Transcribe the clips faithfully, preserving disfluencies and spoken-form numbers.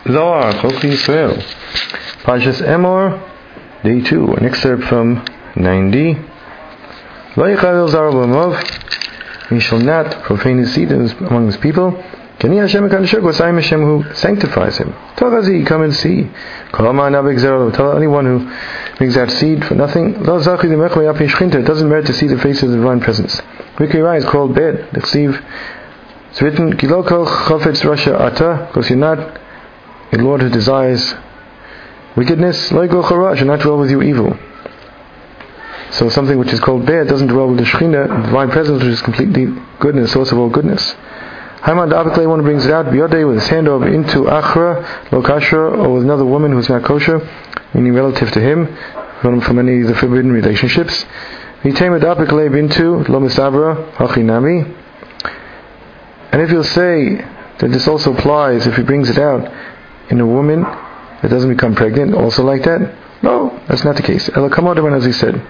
Zohar, Chokri Yisrael. Parshas Emor, Day two, an excerpt from ninety. Lo yichavil zara b'mov, he shall not profane his seed among his people. Kani Hashem HaKadosh, Hashem Hashem who sanctifies him. Tagazi, come and see. Kolama nabik zera, tell anyone who brings out seed for nothing. Lo zachi d'mecho yapi shchinta, it doesn't merit to see the face of the divine presence. Wikirai is called bad. L'chsiv, it's written, Kiloko chofetz rasha ata, because you're not a Lord who desires wickedness. Lo yigol chara, should not dwell with you evil. So something which is called bad doesn't dwell with the Shekhinah, the divine presence, which is completely goodness, source of all goodness. Haman Da'abiklei, one brings it out, Biyodei, with his hand over into Achra, Lo Kashra, or with another woman who's not kosher, meaning relative to him, from, from any of the forbidden relationships. Vitema Da'abiklei into Lo Misabra, Hachinami. And if you'll say that this also applies, if he brings it out in a woman that doesn't become pregnant, also like that? No, that's not the case. Ela Kamodaman, as he said.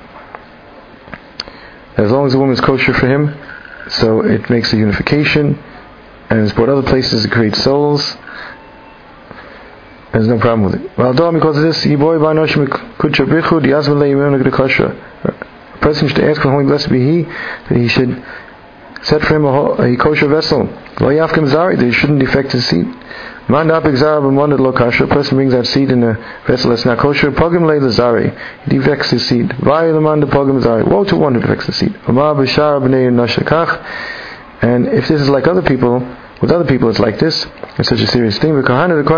As long as the woman is kosher for him, so it makes a unification, and it's brought other places to create souls. There's no problem with it. Well, because of this, a person should ask for Holy Blessed be He, that He should set for him a, a kosher vessel. That he shouldn't defect his seed. A person brings out seed in a vessel that's not kosher. He defects his seed. Woe to one who defects the seed. And if this is like other people, with other people it's like this, it's such a serious thing. The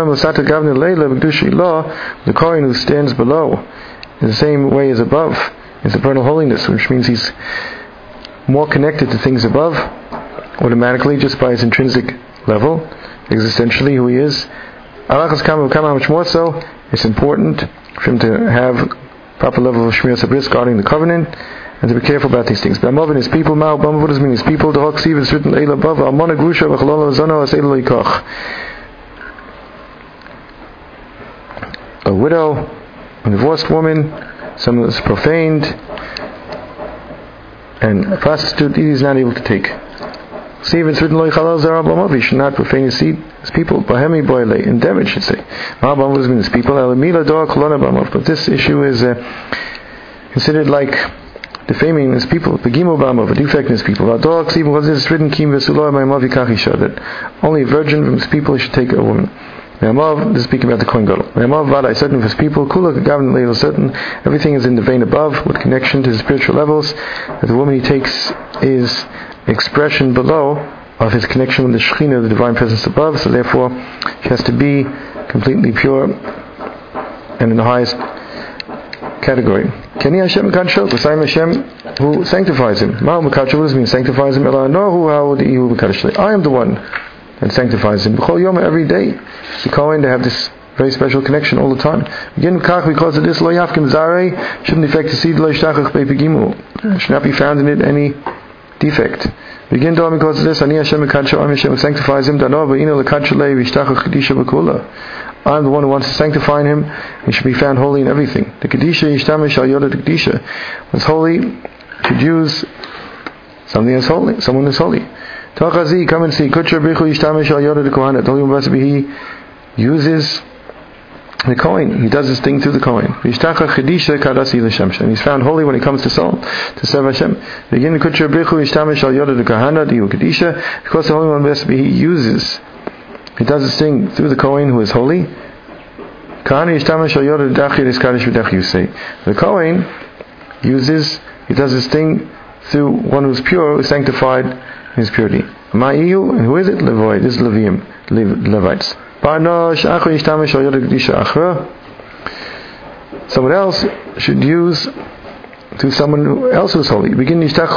Kohen who stands below in the same way as above is eternal holiness, which means he's more connected to things above automatically just by his intrinsic level, existentially who he is. How much more so, it's important for him to have proper level of Shmir Sabris guarding the covenant and to be careful about these things. B'amov and his people, Ma'u B'amov, what does it mean? His people, the Hoksiv is written Eil above, Almona Grusha V'chalol Zono Asel Lo Yikoch. A widow, a divorced woman, someone that's profaned, and a prostitute, he is not able to take. See, if it's written Lo Yichalal Zara B'amov, he should not profane his seed, his people. Bahemi Boile, in David should say. Ma'u B'amov does mean his people, Elamila Doa Kolona B'amov. But this issue is uh, considered like defaming his people. Begimo B'amov, a defect in his people. Doa Ksiv, because it's written Kim Vesuloy Ma'amav Yikachisha, that only a virgin from his people should take a woman. Me'amav, this is speaking about the Kohen Gadol. Me'amav Vadai, certain of his people, Kula Gavin Leil, certain, everything is in the vein above, with connection to the spiritual levels, that the woman he takes is expression below of his connection with the Shekhinah, the divine presence above, so therefore she has to be completely pure and in the highest category. Kani Hashem Mekadshel, the same Hashem who sanctifies him. Ma'u Mekadshel, what does it mean? Sanctifies him. Ela Nohu Ha'odihu Mekadshel. I am the one that sanctifies him. B'chol Yom, every day. The Kohen, they have this very special connection all the time. Again, because of this, Lo Yafkim Zarei, shouldn't defect the seed, Lo Yishtachach Be'Pegimu. Should not be found in it any defect. Begin to because of this, Ani Hashem Mekadshel, Am Hashem sanctifies him. Dano Ba'ino Lekadshel Yishtachach Kedisha B'Kula. I'm the one who wants to sanctify him. He should be found holy in everything. The Kedisha Yishtamish Al Yoda Kedisha. What's holy should use something that's holy. Someone that's holy. Tachazi, come and see. Kutcher Bichu Yishtamish Al Yoda the Kohanet. Holy Blessed be He uses the Kohen. He does this thing through the Kohen. Yishtacha Kedisha Kadasi L'Shem. And he's found holy when he comes to soul, to serve Hashem. Begin Kutcher Bichu Yishtamish Al Yoda the Kohanet. Diu Kedisha. Because the Holy One Blessed be He uses. He does this thing through the Kohen who is holy. The Kohen uses, he does this thing through one who is pure, who is sanctified in his purity. Ma'iyu, and who is it? Levoy. This is Levium, Levites. Someone else should use to someone else who is holy. Begin They should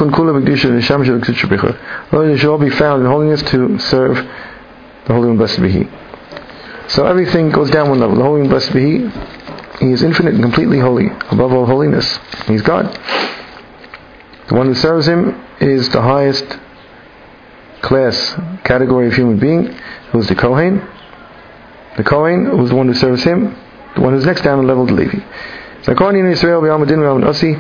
all be found in holiness to serve the Holy One Blessed be He. So everything goes down one level. The Holy One Blessed be He, He is infinite and completely holy, above all holiness. He's God. The one who serves Him is the highest class, category of human being, who is the Kohen. The Kohen, who is the one who serves Him, the one who's next down the level, the Levi.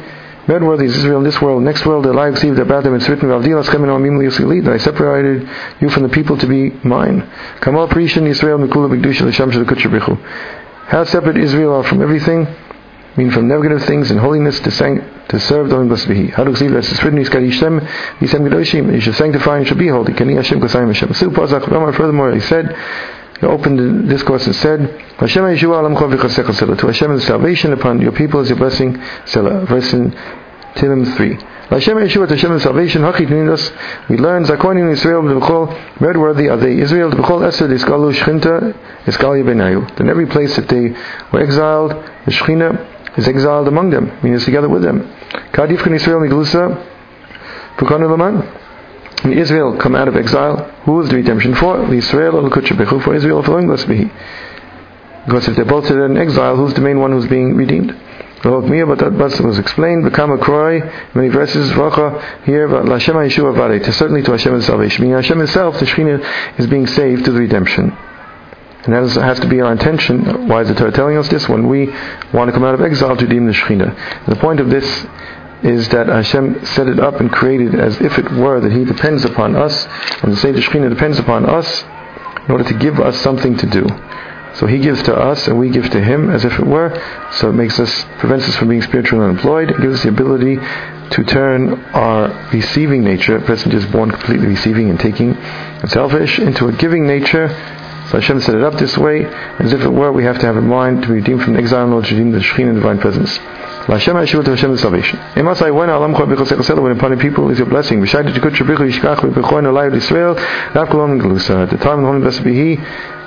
Bad worthy is Israel in this world, next world, the life received about them, it's written, that I separated you from the people to be mine. Kamal Prishan Israel Mikula Bigdusha L'Sham Shel Kutcher Brichu. How separate Israel are from everything, I mean from negative things and holiness to sang, to serve the Holy Blessed be He. How to receive that it's written, Yishem Yishem Gedoshim, you should sanctify and should be holy. Kani Hashem Kasayim Hashem. Furthermore, he said, he opened the discourse and said, Hashem Yeshua Alamcha V'chasecha Selah. To Hashem is salvation, upon your people is your blessing, Selah. Verse in Tehillim three. Hashem Yeshua, to Hashem is salvation, Hachit Ninos. We learn, Zakonim Israel, B'chol, word worthy are they Israel, B'chol Esed, Iskalu Shchinta, Iskalia Benayu. In every place that they were exiled, the Shechina is exiled among them, meaning together with them. Kadifkan Israel Miglusa, B'konu Laman. When Israel come out of exile, who is the redemption for? The Israel or the for Israel for Blessed be He. Because if they're both in exile, who's the main one who's being redeemed? But that verse was explained. Become a cry, many verses. Racha here, Hashem Yeshua Vare. To certainly to Hashem is salvation. Meaning Hashem Himself, the Shekhinah, is being saved to the redemption. And that is, has to be our intention. Why is the Torah telling us this? When we want to come out of exile to redeem the Shekhinah. And the point of this is that Hashem set it up and created as if it were that He depends upon us, and to say the Shekhinah depends upon us in order to give us something to do. So He gives to us and we give to Him as if it were. So it makes us, prevents us from being spiritually unemployed. It gives us the ability to turn our receiving nature, a person just born completely receiving and taking and selfish, into a giving nature. So Hashem set it up this way, as if it were we have to have in mind to be redeemed from exile in order to redeem the Shekhinah divine presence. Hashem Yeshua to Hashem is salvation. Emasai when Alamcha B'chosek when upon the people is your blessing. B'shayt to Kutcher Brichu Yishkach B'choin Alayv Yisrael Rav Kolom Gelusa. At the time the Holy Blessed be He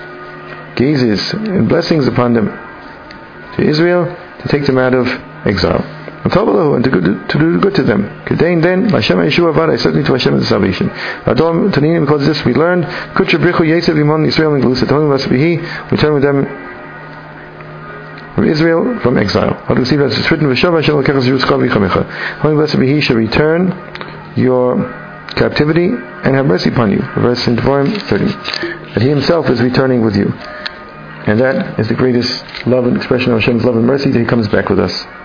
gazes in blessings upon them to Israel to take them out of exile. And to, good, to do good to them. Kedain then Hashem Yeshua Vada certainly to Hashem is salvation. Adom Taninim, because this we learned Kutcher Brichu Yetzev Imon Yisrael and Gelusa. The Holy Blessed be He return with them from Israel from exile. How to see that it's written, Holy Blessed be He shall return your captivity and have mercy upon you. Verse in Devarim thirty. That He Himself is returning with you. And that is the greatest love and expression of Hashem's love and mercy, that He comes back with us.